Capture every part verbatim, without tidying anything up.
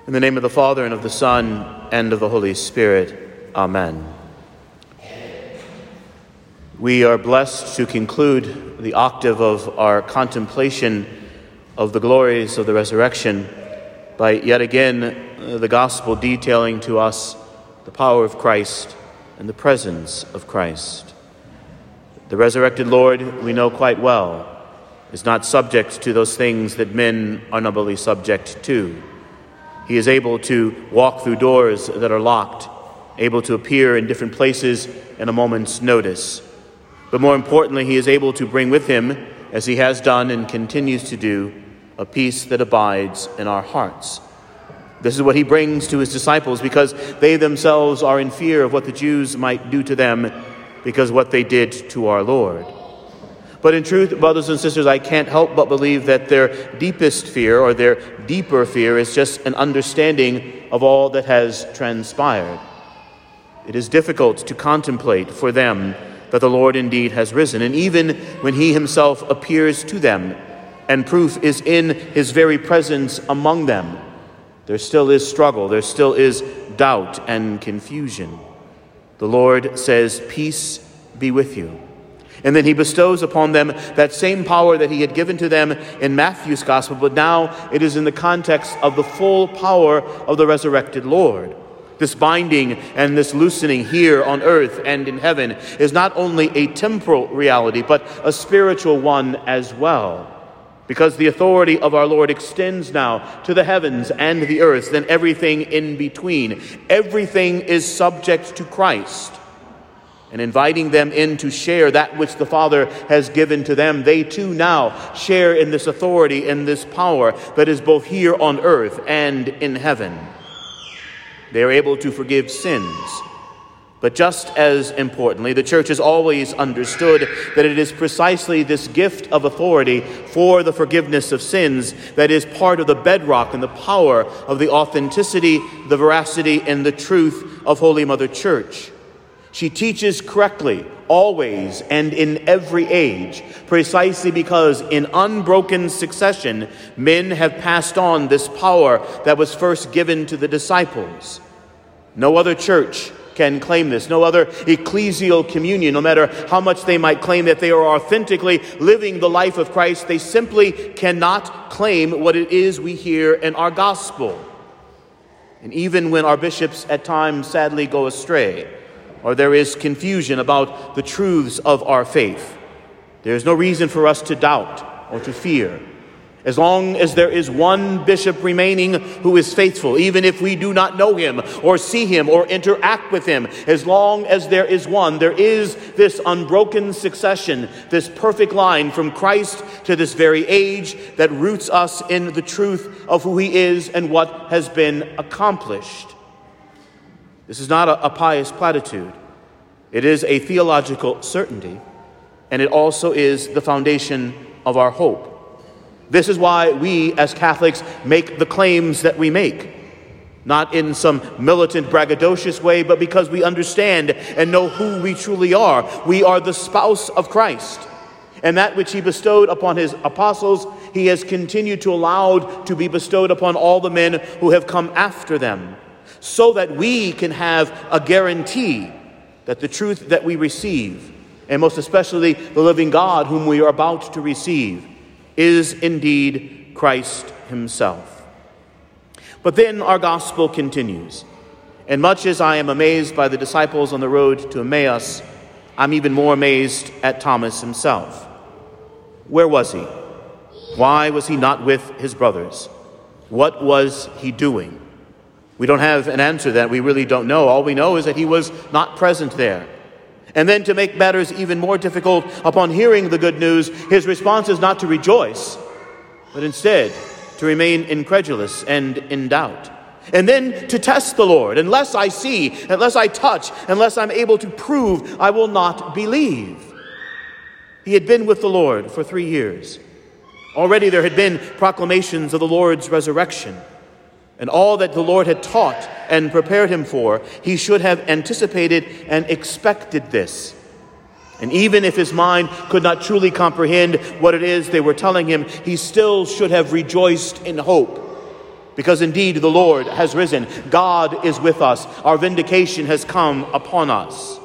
In the name of the Father, and of the Son, and of the Holy Spirit. Amen. We are blessed to conclude the octave of our contemplation of the glories of the resurrection by yet again the gospel detailing to us the power of Christ and the presence of Christ. The resurrected Lord, we know quite well, is not subject to those things that men are normally subject to. He is able to walk through doors that are locked, able to appear in different places in a moment's notice. But more importantly, he is able to bring with him, as he has done and continues to do, a peace that abides in our hearts. This is what he brings to his disciples because they themselves are in fear of what the Jews might do to them because of what they did to our Lord. But in truth, brothers and sisters, I can't help but believe that their deepest fear or their deeper fear is just an understanding of all that has transpired. It is difficult to contemplate for them that the Lord indeed has risen. And even when he himself appears to them and proof is in his very presence among them, there still is struggle, there still is doubt and confusion. The Lord says, "Peace be with you." And then he bestows upon them that same power that he had given to them in Matthew's gospel, but now it is in the context of the full power of the resurrected Lord. This binding and this loosening here on earth and in heaven is not only a temporal reality, but a spiritual one as well. Because the authority of our Lord extends now to the heavens and the earth and everything in between. Everything is subject to Christ. And inviting them in to share that which the Father has given to them, they too now share in this authority and this power that is both here on earth and in heaven. They are able to forgive sins. But just as importantly, the church has always understood that it is precisely this gift of authority for the forgiveness of sins that is part of the bedrock and the power of the authenticity, the veracity, and the truth of Holy Mother Church. She teaches correctly, always and in every age, precisely because in unbroken succession, men have passed on this power that was first given to the disciples. No other church can claim this. No other ecclesial communion, no matter how much they might claim that they are authentically living the life of Christ, they simply cannot claim what it is we hear in our gospel. And even when our bishops at times sadly go astray, or there is confusion about the truths of our faith, there is no reason for us to doubt or to fear. As long as there is one bishop remaining who is faithful, even if we do not know him or see him or interact with him, as long as there is one, there is this unbroken succession, this perfect line from Christ to this very age that roots us in the truth of who he is and what has been accomplished. This is not a, a pious platitude. It is a theological certainty, and it also is the foundation of our hope. This is why we as Catholics make the claims that we make, not in some militant, braggadocious way, but because we understand and know who we truly are. We are the spouse of Christ, and that which he bestowed upon his apostles, he has continued to allow to be bestowed upon all the men who have come after them, so that we can have a guarantee that the truth that we receive, and most especially the living God whom we are about to receive, is indeed Christ himself. But then our gospel continues. And much as I am amazed by the disciples on the road to Emmaus, I'm even more amazed at Thomas himself. Where was he? Why was he not with his brothers? What was he doing? We don't have an answer to that. We really don't know. All we know is that he was not present there. And then to make matters even more difficult, upon hearing the good news, his response is not to rejoice, but instead to remain incredulous and in doubt. And then to test the Lord. Unless I see, unless I touch, unless I'm able to prove, I will not believe. He had been with the Lord for three years. Already there had been proclamations of the Lord's resurrection. And all that the Lord had taught and prepared him for, he should have anticipated and expected this. And even if his mind could not truly comprehend what it is they were telling him, he still should have rejoiced in hope. because indeed the Lord has risen. God is with us. Our vindication has come upon us.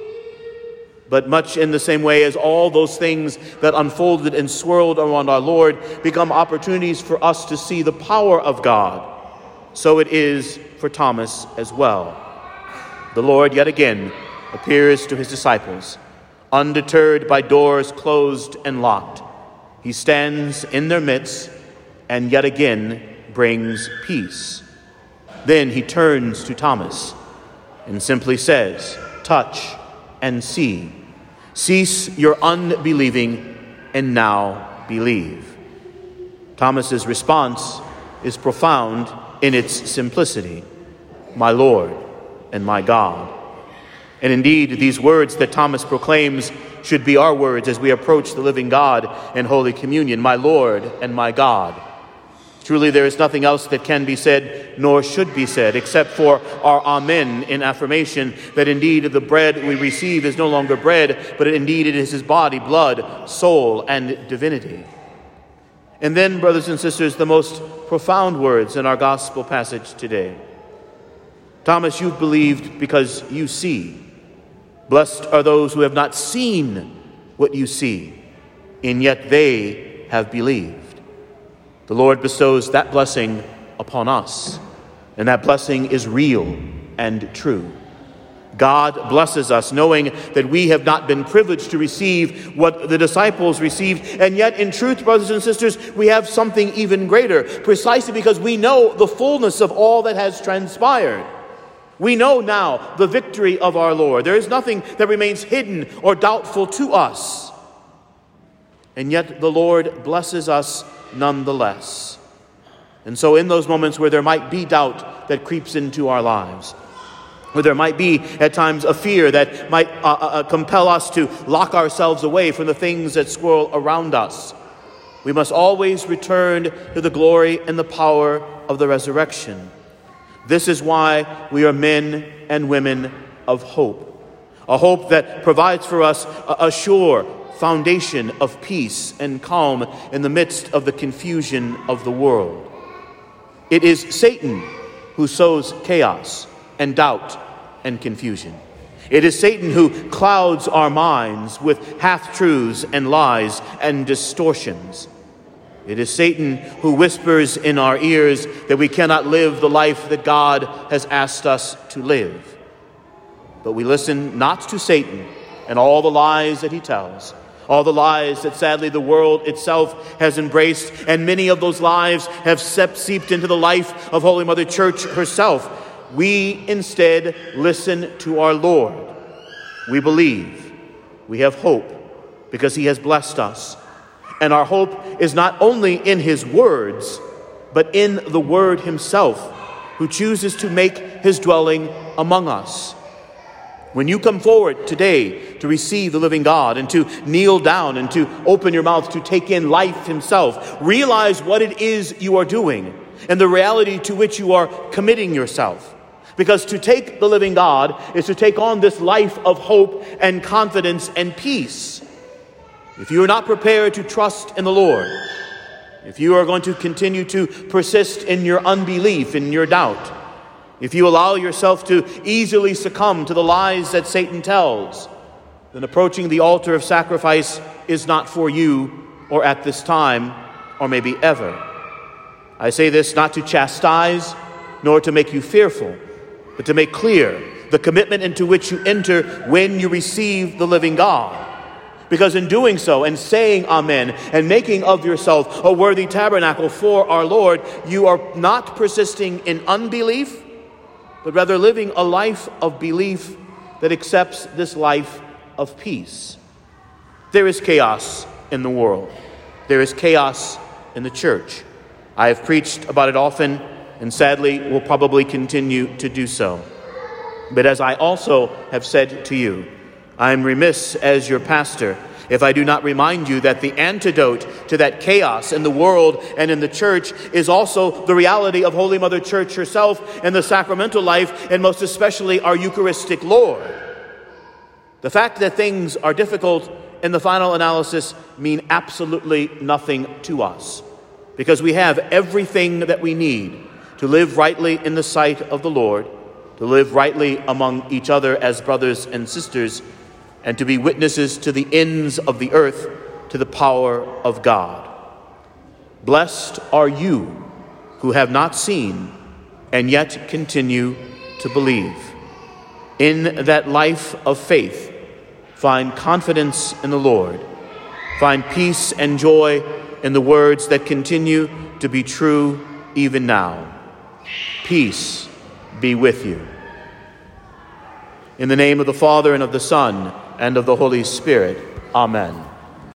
But much in the same way as all those things that unfolded and swirled around our Lord become opportunities for us to see the power of God, so it is for Thomas as well. The Lord yet again appears to his disciples, undeterred by doors closed and locked. He stands in their midst and yet again brings peace. Then he turns to Thomas and simply says, "Touch and see. Cease your unbelieving and now believe." Thomas's response is profound in its simplicity. "My Lord and my God." And indeed, these words that Thomas proclaims should be our words as we approach the living God in Holy Communion. My Lord and my God. Truly, there is nothing else that can be said nor should be said except for our amen in affirmation that indeed the bread we receive is no longer bread, but indeed it is his body, blood, soul, and divinity. And then, brothers and sisters, the most profound words in our gospel passage today. Thomas, you've believed because you see. Blessed are those who have not seen what you see, and yet they have believed. The Lord bestows that blessing upon us, and that blessing is real and true. God blesses us knowing that we have not been privileged to receive what the disciples received, and yet in truth, brothers and sisters, we have something even greater, precisely because we know the fullness of all that has transpired. We know now the victory of our Lord. There is nothing that remains hidden or doubtful to us. And yet the Lord blesses us nonetheless. And so in those moments where there might be doubt that creeps into our lives, where there might be at times a fear that might uh, uh, compel us to lock ourselves away from the things that swirl around us, we must always return to the glory and the power of the resurrection. This is why we are men and women of hope, a hope that provides for us a, a sure foundation of peace and calm in the midst of the confusion of the world. It is Satan who sows chaos and doubt and confusion. It is Satan who clouds our minds with half-truths and lies and distortions. It is Satan who whispers in our ears that we cannot live the life that God has asked us to live. But we listen not to Satan and all the lies that he tells, all the lies that sadly the world itself has embraced, and many of those lies have seeped into the life of Holy Mother Church herself. We instead listen to our Lord. We believe. We have hope because he has blessed us. And our hope is not only in his words, but in the Word himself, who chooses to make his dwelling among us. When you come forward today to receive the living God and to kneel down and to open your mouth to take in life himself, realize what it is you are doing and the reality to which you are committing yourself. Because to take the living God is to take on this life of hope and confidence and peace. If you are not prepared to trust in the Lord, if you are going to continue to persist in your unbelief, in your doubt, if you allow yourself to easily succumb to the lies that Satan tells, then approaching the altar of sacrifice is not for you or at this time or maybe ever. I say this not to chastise nor to make you fearful, but to make clear the commitment into which you enter when you receive the living God. Because in doing so and saying amen and making of yourself a worthy tabernacle for our Lord, you are not persisting in unbelief, but rather living a life of belief that accepts this life of peace. There is chaos in the world. There is chaos in the church. I have preached about it often, and sadly will probably continue to do so. But as I also have said to you, I am remiss as your pastor if I do not remind you that the antidote to that chaos in the world and in the church is also the reality of Holy Mother Church herself and the sacramental life, and most especially our Eucharistic Lord. The fact that things are difficult in the final analysis mean absolutely nothing to us, because we have everything that we need to live rightly in the sight of the Lord, to live rightly among each other as brothers and sisters, and to be witnesses to the ends of the earth to the power of God. Blessed are you who have not seen and yet continue to believe. In that life of faith, find confidence in the Lord. Find peace and joy in the words that continue to be true even now. Peace be with you. In the name of the Father, and of the Son, and of the Holy Spirit. Amen.